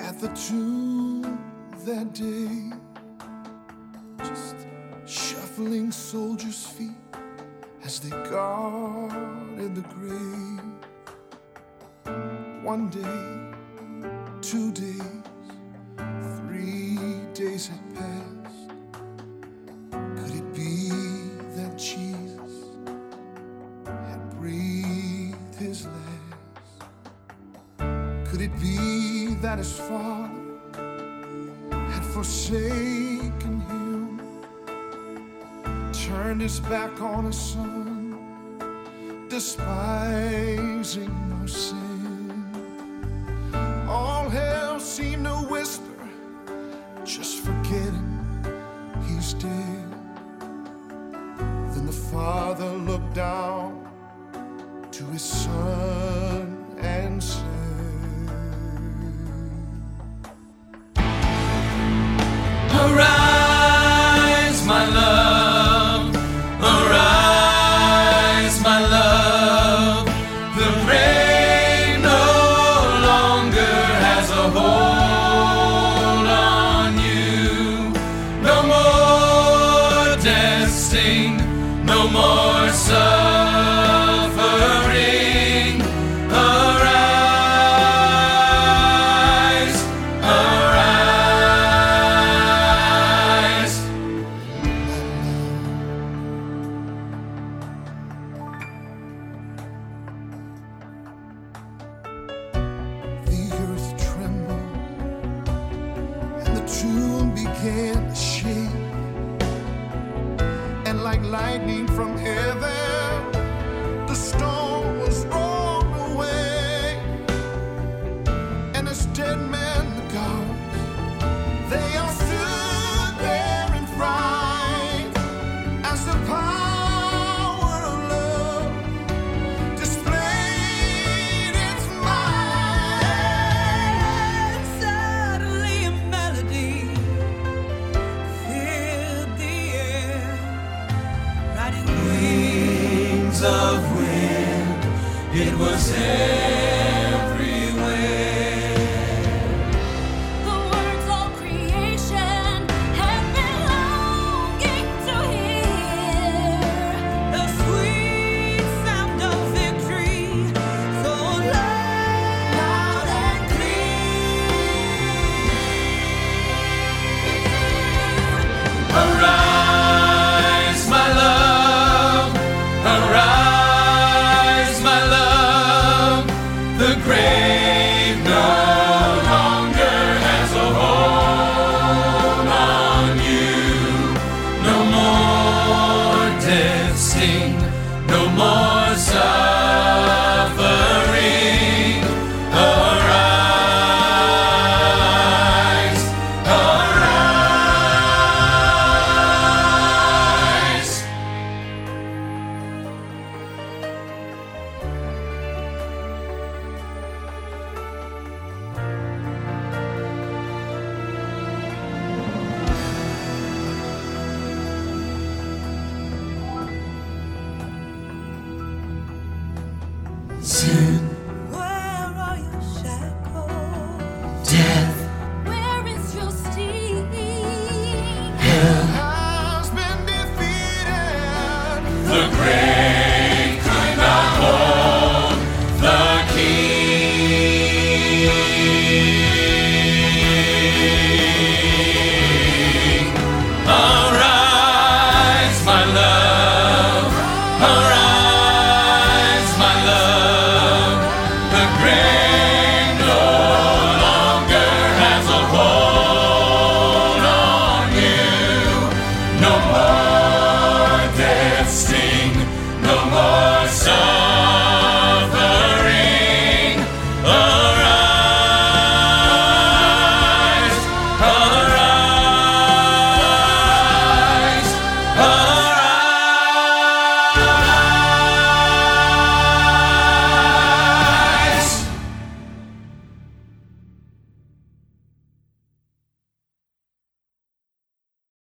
at the tomb that day, just shuffling soldiers' feet as they guarded the grave. One day, 2 days, 3 days had passed. Could it be that Jesus had breathed his last? Could it be that his Father had forsaken him, turned his back on his Son, despising no sin? All hell seemed to whisper, just forget him, he's dead. Then the Father looked down to his Son and said, arise, my love, arise, my love. The grave no longer has a hold on you. No more death sting, no more suffering. Arise, arise. The earth trembled and the tomb began to shake, and like lightning from heaven, the stone was rolled away. And as dead men, the gods, they all stood there in fright, as the power of love displayed its might. Suddenly a melody filled the air, riding wings of wind. It was everywhere. The words all creation had been longing to hear, the sweet sound of victory, so loud and clear. Arise, my love, arise, my love. The grave no longer has a hold on you. No more death sting, no more suffering. Arise, arise. Sin, Where are your shackles? death,